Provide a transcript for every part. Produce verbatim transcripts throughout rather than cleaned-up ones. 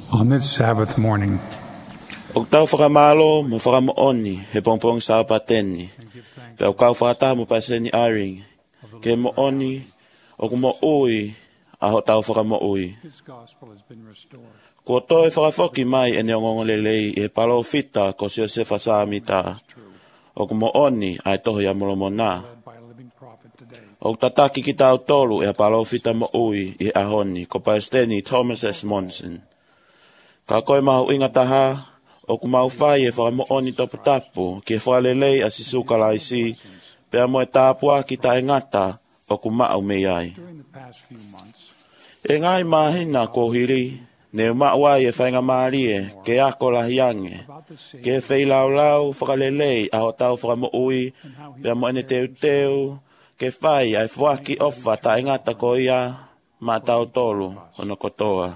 On this Sabbath morning, O tau whakamalo mo whakamooni he pongpong sa pateni. Pe o kau whakata mo paseni airing. Ke mo oni o kumo ui a ho tau whakamoui. His gospel has been restored. Ko toi whakafoki mai e neongongo lelei e palo fita ko sio se whasamita. O kumo oni ai tohi a molomo nā. Led by a living prophet today. O tataki ki tau tolu e palo fita mo ui i ahoni ko paesteni Thomas S. Monson. Ka koe mahu inga taha o ku mau whai e whaka mo oni topu tapu ki e whalelei a sisuka laisi pea mo e tāpua ki ta e ngata o ku mau me ai. During the past few months, E ngai mahina ko hiri ne umawai e whainga maarie ke ako lahiange about the Savior ke e whailau lau whakalelei a ho tau whaka mo ui and how he pea mo ene teu teu ke whai ai whaki ofa ta e ngata ko ia ma tau tolu ono kotoa.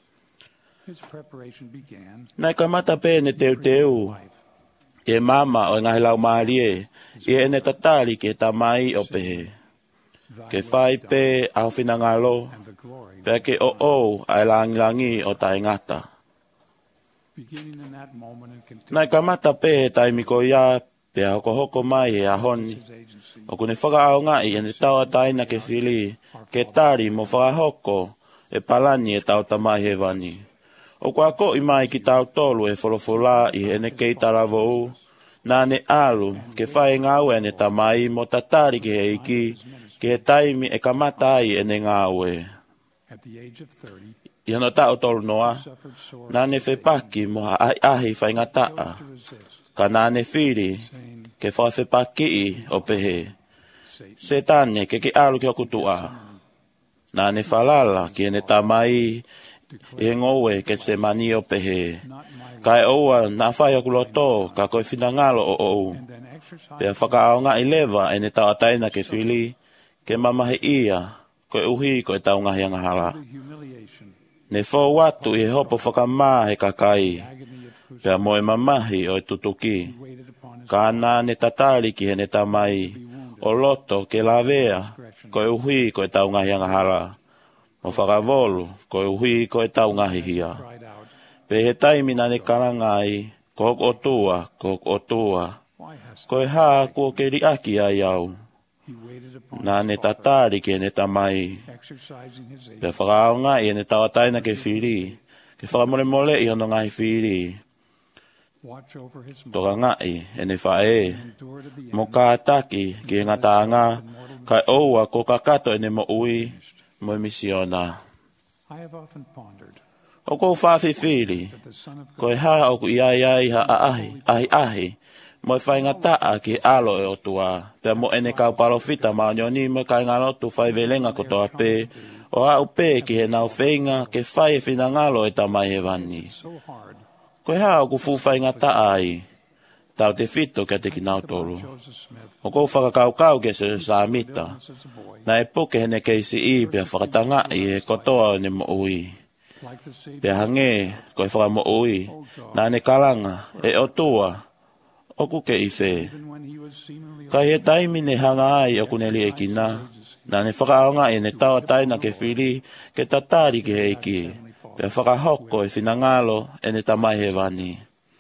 his preparation began Nai ka mata pe ne teu teu life. e mama o ngahi lau maarie i ene tatari ke tamai o pehe. Thy Ke will whai be done, pe au whinangalo and the glory. pe ke o o ai langilangi o tai ngata. Beginning in that moment and continuing Nai ka mata pe e tai miko ia pe a hoko hoko mai e ahoni. his agency, O kune whaka au ngai e ne tau taina ke whili ke tari mo whakahoko e palani e tau tamai he wani. O kua ko i mai ki tau tolu e wholofola i ene kei taravou nā ne alu ke whae ngau e ne tamai mo tatari ke he iki ke he taimi e kamata ai e ne ngau e. at the age of thirty, I hana tau tolu noa, suffered sore nā ne whepaki mo ha ai ahi whai ngataa, to resist, ka nā ne whiri saying, ke whae whepaki i o pehe. Satan, Setane ke ke alu ki o kutua, nā ne whalala ki e ne tamai e ngoe ke se mani o pehe. not my will, Kai oua nā whai o kuloto ka koe whinangalo o ou. and then exercise Pea whakaao ngā i lewa e ne tau ataina ke whili, ke mamahe ia, koe uhi koe tau ngahi angahala. the humiliation, Ne fo watu i he hopo whakamā he kakai, agony of crucifixion. pea moe mamahi o e tutuki. He waited upon his Ka nā ne tatari ki he ne tamai, o loto ke lavea, koe uhi koe tau ngahi angahala. Mo whakavolu, koe uhi koe tau ngahi hia. cried out, Pe he taimi nā ne karangai, ko hok o tua, ko hok o tua. Why hast Koe hā kua ke riaki ai au. he waited upon Nā ne his father, tatari ke ne tamai. exercising his Pea agency, whakao ngai e ne tawataina ke whiri. Ke whakamole mole i hono ngai whiri. watch over his mother, Toka ngai e ne whae. and endure to the end, Mo ka ataki ki e ngatanga. Kai oua ko kakato e ne mo ui. Mo misiona. I have often pondered O kou whawhi whiri. that the Son of God Koe hā o ku iai ai ha ahi, ahi ahi. Mo e whai ngataa ki alo e o tua. Pea mo ene kau palofita ma nyoni mo kai ngalotu whai velenga ko toa pē. O au pē ki he nau whenga ke whai e whinangalo e tamai he wani. so hard. Koe hā o ku fu whai ngataa ai. Tau te whito kia te ki nau tolu. Joseph Smith, O kou whakakau kau ke se sa mita. as a boy, Na e poke hene kei si i pia whakatanga i e kotoa o ne mo ui. like the Savior, Pea hange, koe whakamo ui. Nā ne kalanga, e o tua. O ku ke i whē. even when he was seemingly Kai he taimi ne hanga ai o kuneli e kina. Nā ne whakaonga e ne tawa taina ke whiri, ke tatari ke he iki. Pea whakahoko e whinangalo e ne tamai he wani.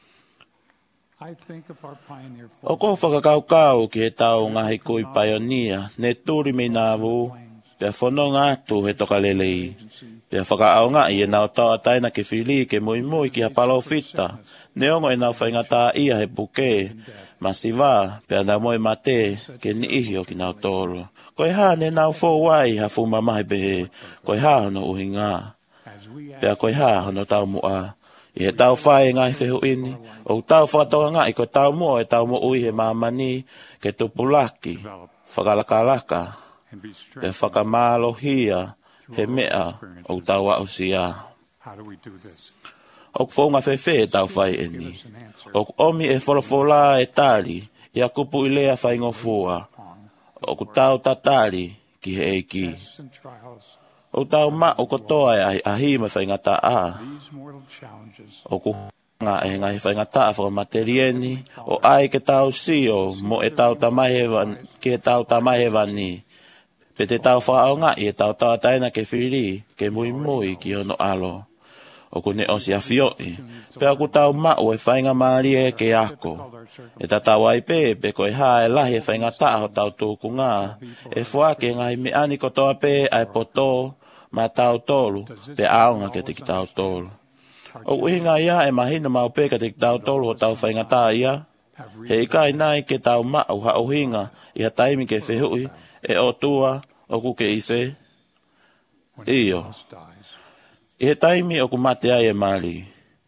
I think of our pioneer O folk, ko whakakaukau ki he tau ngahi kui paionia, ne turi me nā wu. Pea whono ngātu he toka lelei. Pea whakaonga i e nau tawa taina ke whiri ke mui mui ki ha palo fita. Ne ongo e nau whaingata ia he puke. Masiva, pea nā moe mate ke ni ihi o ki nau tolo. Koe hā ne nau fō wai ha fu mamahe behe. Koe hā hono uhi ngā. as we Pea ask koe hā hono tau mua. I he tau whae ngai whehu ini. O tau whakatoa ngā i ko tau mua e tau mua ui he mamani ke tupulaki. develop Whakalakalaka. and be Pe strengthened. whakamalo hia he mea o tau au sia. How do we do this? O whaunga whewhe tau whai Give eni. us an answer O omi e wholofola e tari, i a kupu i lea whai ngofua. upon O ku tau tatari ki he eiki. tests and trials. O tau ma o kotoa e ahi ahi ma whai ngata a. These mortal challenges O ku ngā e ngai whai ngata a whakamaterieni. O ai ke tau sio mo e tau tamahewan, ke tau tamahewani. Pe te tau whaonga i e tau tau taina ke whiri, ke mui mui ki ono alo. o ku ne o si afioi. Pe aku tau ma'u e whainga maari e ke ako. E ta tau ai pe, pe koe ha e lahi e whainga taho tau tūku ngā. E fuake ngai me ani kotoa pe ai poto ma tau tolu, pe aonga ke te ki tau tolu. O uhinga ia e mahina mau pe ka te ki tau tolu o tau whainga tā ia. He ikai nai ke tau ma'u ha uhinga i ha taimi ke whehui, e o tua o ku ke ife. Iyo. I he taimi o ku mate ai e mali.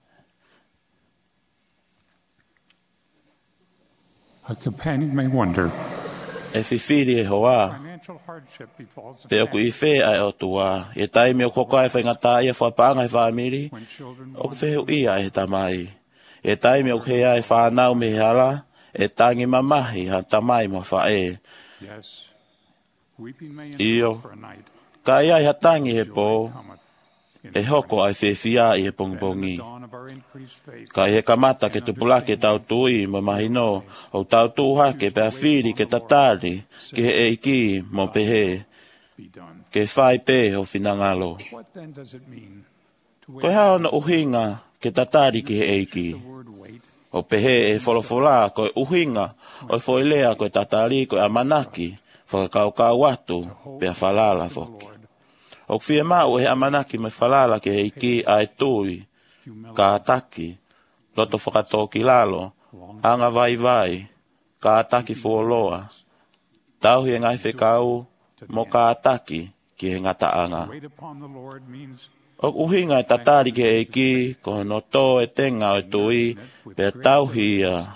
A companion may wonder, E whiwhiri e hoa. financial hardship befalls Pe o ku ife ai o tua. I he taimi o koko ai whaingata ia whapanga i whamiri. when children O ku whehu ia e tamai. E taimi o ku hea e whanau me hala. E tangi mamahi ha tamai mo whae. yes, weeping may Iyo. endure for a night, Ka ia i ha tangi he joy po. cometh in E hoko ai whiwhia i he pongpongi. the dawn of our increased faith. Ka he kamata ke te pulake tau tui mo mahino. O tau tuha ke pea whiri ke tatari. Ke he eiki mo pehe. Be done. Ke whai pe o whinangalo. What then does it mean to Koe hao na uhinga ke tatari ki he eiki. the word wait? O pehe e wholofola koe uhinga. O whoilea koe tatari koe amanaki. Whakakaukau atu pea whalala foki. O whia mau he amanaki me whalala ke he iki ai tui. Ka ataki. Loto whakatoki lalo. Anga vai vai. Ka ataki fuoloa. Tau he ngai whekau. Mo ka ataki ki he ngataanga. Wait upon the Lord means O uhinga e tatari ke e ki, ko no tō e tenga o e tui, pe tau hia,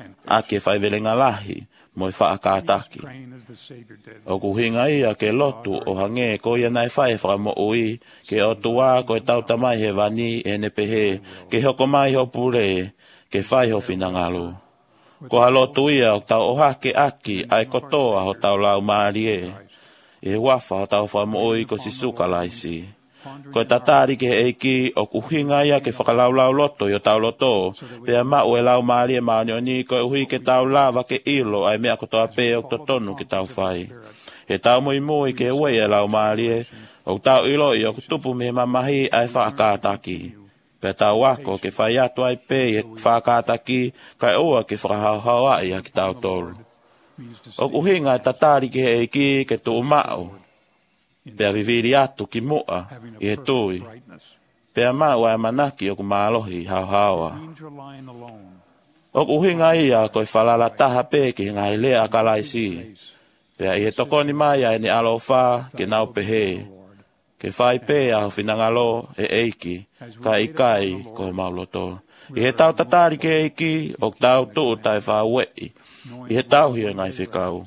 a ke whaivelenga lahi, mo i whaakātaki. train as the Savior did. O kuhinga ia ke lotu o hange ko ia nai whae whakamo ui, ke o tua ko e tau tamai he vani e ne pehe, ke hoko mai ho pure, ke whae ho whinangalu. Ko halotu ia o tau oha ke aki, ai kotoa ho tau lau maari e, e wafa ho tau whakamo ui ko si suka laisi. Ko e tatari ke eiki o kuhinga ia ke whakalaulau loto i o tau loto. Pea mau e lau maari e maanioni ko e uhi ke tau lava ke ilo ai mea kotoa pe o totonu ke tau whai. He tau mui mui ke ue e lau maari e o tau ilo i o kutupu me mamahi ai whaakātaki. Pea tau wako ke whai atu ai pe e whaakātaki kai ua ke whakahauhau ai a ki tau tolu. O kuhinga e tatari ke eiki ke tu umau. Pea viviri atu ki mua Having a i he perfect tui. brightness Pea mau ai manaki o ku maalohi hau hawa. means you're lying alone. O ku hinga ia ko i whalala taha pe ki ngai lea kalaisi. Pea i he tokoni mai ai ni alofa ke nau pehe. Ke whai pe a whinangalo e eiki ka ikai ko mauloto. I he tau tatari ke eiki o tau tuu tai whawei. I he tau hia ngai whikau.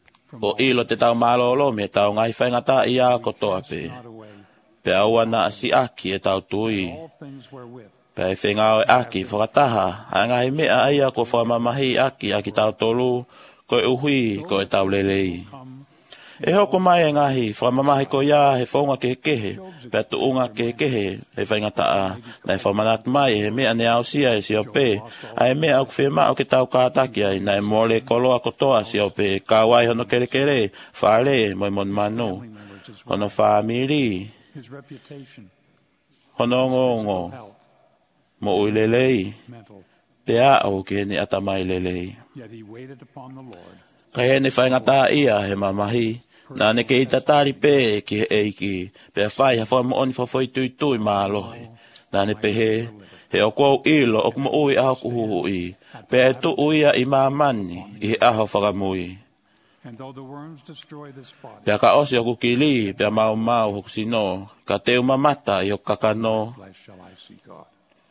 O ilo te tau malolo me tau ngai whaingata ia ko toa pe. Not away. Pe aua na si aki e tau tui. All things wherewith Pea i whengao e aki whakataha. A ngai mea aia ko whamamahi aki aki tau tolu. Ko e uhui ko e tau lelei. come E hoko mai e ngahi. Whamamahi ko ia he whaunga ke kehe. Pea tu unga ke kehe. E whaingata a. Nai whamanat mai he mea ne au sia e si o pe. A e mea au whima o ke tau kātaki ai. Nai mole koloa kotoa si o pe. Ka wai hono kere kere. Whale moi mon manu. family members as well. Hono whamiri. His reputation, Hono ngongo. health, Mo ui lelei. mental. Pea au ke ni atamai lelei. Yet he waited upon the Lord. Ka he ne whaingata ia he mamahi. Nā ne ke i tatari pē ki he eiki. Pea whai ha whai mo oni whawhoi tui tui mālohi. Nā ne pehe. He o kou ilo o kumo ui aho kuhuhui. Pea e tu uia i māmani i he aho whakamui. And though the worms destroy this body, Pea ka osi o kukili. Pea mau mau hoku sino. Ka teu mamata i o kakano flesh shall I see God.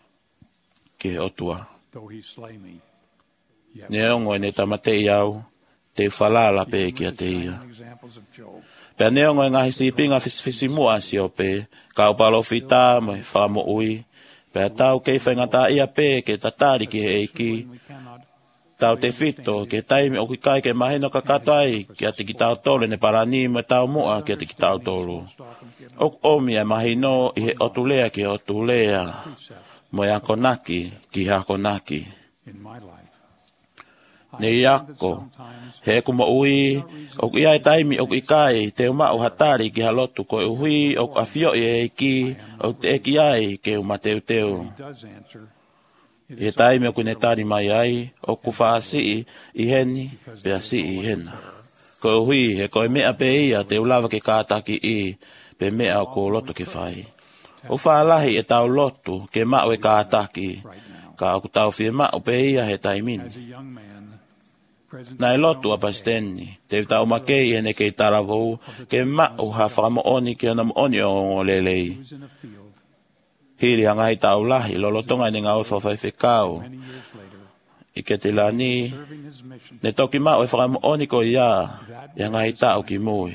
ki he otua. Though he slay me, yet Ne ongo e ne tamate i au. Te whalala pē ki a te ia. examples of Job. Pea neongo e ngahi sipinga fisifisi mua si o pē. Ka upalo fita mo e whamo ui. Pea tau kei whaingata ia pē ke tatari ki he eiki. We cannot Tau te fito ke taimi o ki kai ke mahino ka katai ki ati ki tau tole ne parani mo tau mua ki ati ki tau tolu. stop and give Ok omi e mahino i he otulea ki otulea. precept Mo e akonaki ki he akonaki. in my life. ne iako, he kuma ui, o ku iai taimi o ku ikai, te uma o hatari ki halotu ko uhui, o ku afio i e ki, o te eki ai, ke uma teu teu. I he taimi o ku netari mai ai, o ku whaasi i heni, pe asi i hena. Ko uhui, he koe mea pe ia, te ulawa ke kātaki i, pe mea o ko loto ke whai. O whaalahi e tau lotu, ke mao e kātaki, ka o ku tau fie mao pe ia he taimini. Nai lotu a pasteni, te tau makei hene kei taravou, ke mao ha whakamooni ki ana mooni o ngolelei. Hiri hangai tau lahi, lolotonga ni ngau whawhai whekau. I ke te lani, ne toki mao e whakamooni ko ia, i hangai tau ki mui.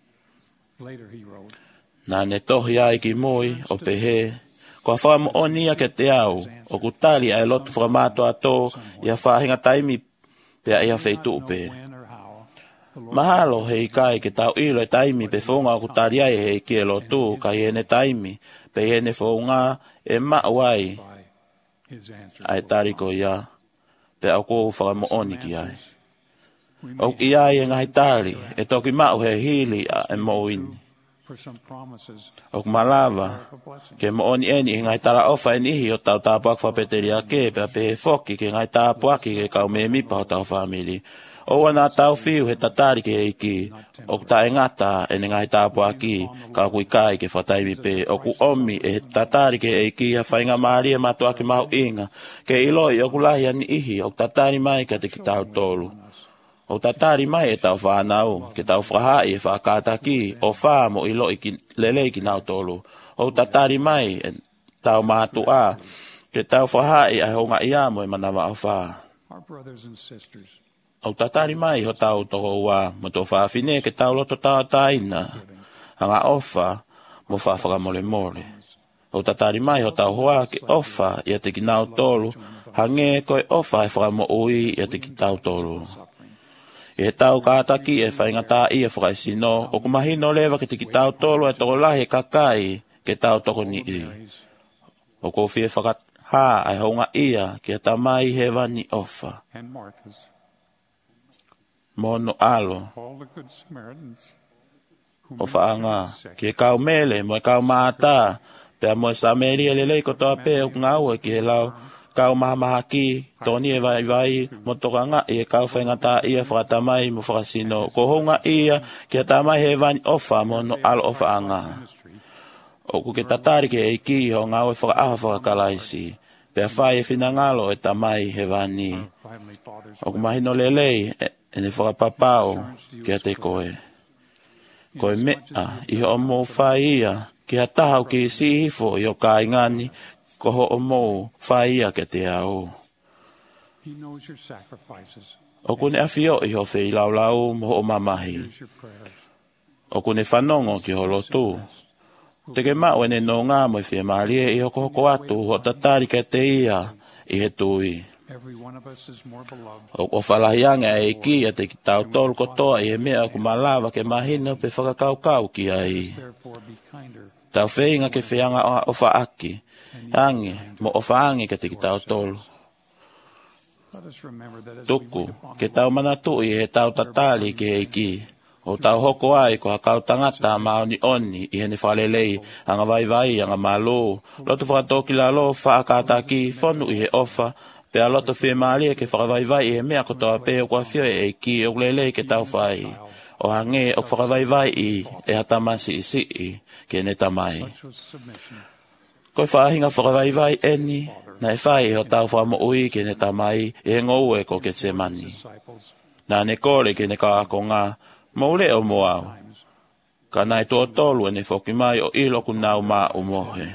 Nā ne tohi ai ki mui, o pehe, ko a whakamooni a ke te au, o kutali ai lotu whakamato ato, i a whahinga taimi, pea ia feitu upe. Mahalo hei kai ke tau ilo e taimi pe whonga o kutari ai hei ki e lotu ka i ene taimi pe i ene whonga e mauai ai tariko ia pe au kou whakamooni ki ai. O ki ai e ngai tari e toki mau he hili a e moini. O kumalawa ke mooni eni e ngai tara ofa e nihi o tau tāpuak whapeteri a ke pe a pe he foki ke ngai tāpuaki ke kau me mipa o tau whamiri. O wana tau fiu he tatari ke eiki, o ta e ngata e ngai tāpuaki ka kui kai ke whataimi pe, o ku omi e tatari ke eiki a whainga maari e matua ki mau inga, ke iloi o ku lahi ani ihi o tatari mai ka te ki tau tolu. O tatari mai e tau whanau, ke tau whahai e whakataki, o wha mo ilo i lelei ki nau tolu. O tatari mai e tau mātua, ke tau whahai a honga ia mo e manawa o wha. O tatari mai ho tau toho ua, mo to whaafine ke tau loto tau taina, hanga ofa mo whawhaka mole mole. O tatari mai ho tau hoa ke ofa ia te ki nau tolu, hange koe ofa e whaka mo ui ia te ki tau tolu. E he tau kātaki e whaingata i e whakaisino, o kumahino lewa ke te ki tau tolu e toko lahi kakai ke tau toko ni i. O ko fie whakat ha ai honga ia ke tamai he wani ofa. Mono alo. O whaanga ke kau mele mo e kau maata, pe a mo e Samaria lelei ko toa pe o ngau e ki he lau kau mahamaha ki, toni e vai vai, mo toka nga i e kau whaingata ia whakatamai mo whakasino. Ko honga ia ke tamai he wani ofa mono alo o whaanga. O ku ke tatari ke e ki ho ngau e whakaaha whakakalaisi, pe a whai e whinangalo e tamai he wani. O ku mahino lelei e ne whakapapao ke a te koe. Koe mea i ho mo whai ia, ke a tahau ki si hifo i o ka ingani, ko ho o mo whai ia ke te au. O kune awhio i ho whei lau lau mo o mamahi. O kune whanongo ki ho lotu. Te ke mao ene no ngā mo i whia maarie i hoko hoko atu ho tatari ke te ia i he tui. O o whalahianga e ki a te ki tau tolu kotoa i he mea ku malawa ke mahina pe whakakaukau ki ai. Tau wheinga ke whianga o whaaki. Ange, mo o whaange ke te ki tau tolu. Tuku, ke tau manatu i he tau tatali ke he ki. O tau hoko ai ko hakau tangata maoni oni i hene whalelei anga vai vai anga malo. Loto whakatoki la lo whaakataki whonu i he ofa. Pe a loto whi maalia ke whakavai vai i he mea kotoa pe o kua whio e ki o lelei ke tau whai. O hange o whakavai vai i e hatamasi i si i ke ne tamai. Koe whaahinga whakavai vai eni na e whai o tau whamo ui ke ne tamai e he ngou e ko ke te mani. Nā ne kore ke ne ka ako ngā maule o moau. Ka nai tō tolu e ne whoki mai o ilo ku nau mā o mohe.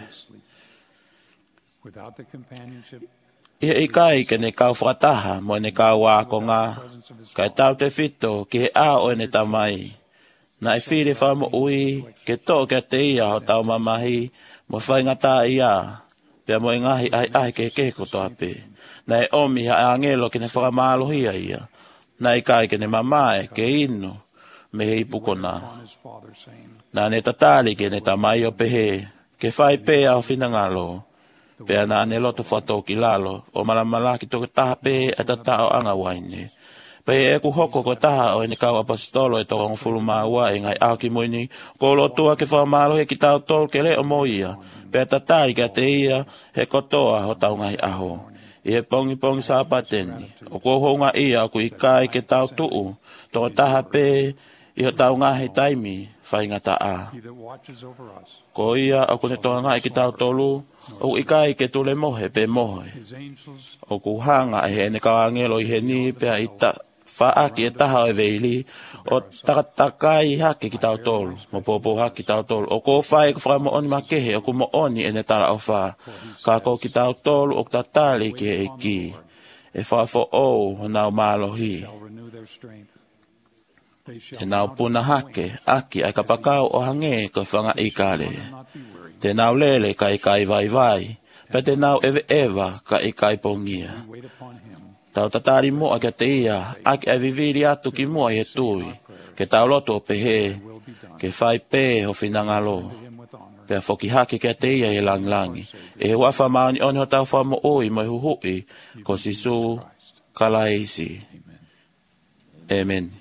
Ia i kai ke ne kau whakataha mo ne kau ako ngā. Kai tau te whito ki he a o e ne tamai. Na e whire whamo ui ke tō ke te ia ho tau mamahi mo whaingata ia. Pea mo e ngahi ai ai ke ke kotoa pe. Na e omi ha angelo ke ne whakamalohia ia. Na i kai ke ne mamae ke ino me hei pukona. Na ne tatali ke ne tamai o pehe ke whai pe au whinangalo. Pea na ane loto whato ki lalo, o malamala ki toke taha pe e ta tao anga waine. Pea e ku hoko ko taha o ene kau apostolo e toko ngufulu maua e ngai au ki moini, ko lotua ke whamalo he ki tau tol ke le o mo ia. Pea ta tai ka te ia he kotoa ho tau ngai aho. I he pongi pongi sa pateni, o ko honga ia ku i kai ke tau tuu, toko taha pe i ho tau ngahi taimi, whai ngata a. Ko ia o kune toa ngai ki tau tolu, o i kai ke tule mohe pe mohe. O ku hanga e he ne kawangelo i he ni pea i ta whaaki e taha e veili, o takatakai hake ki tau tolu, mo popo haki ki tau tolu. O ko whai ku whai mo oni makehe, o ku mo oni e ne tala o wha. Ka ko ki tau tolu o tatali ki e ki. E whai fo o ho nau malo hi. Te nau puna hake, aki ai ka pakau o hange ko whanga i kare. Te nau lele ka i kai vai vai, pe te nau eve eva ka i kai pongia. Tau tatari mua ke te ia, aki ai viviri atu ki mua i he tui, ke tau loto pe he, ke whai pe ho whinangalo. Pea whoki hake ke te ia i langlangi, e he wafa maani oni ho tau whamo oi mai huhui, ko sisu kalaisi. Amen.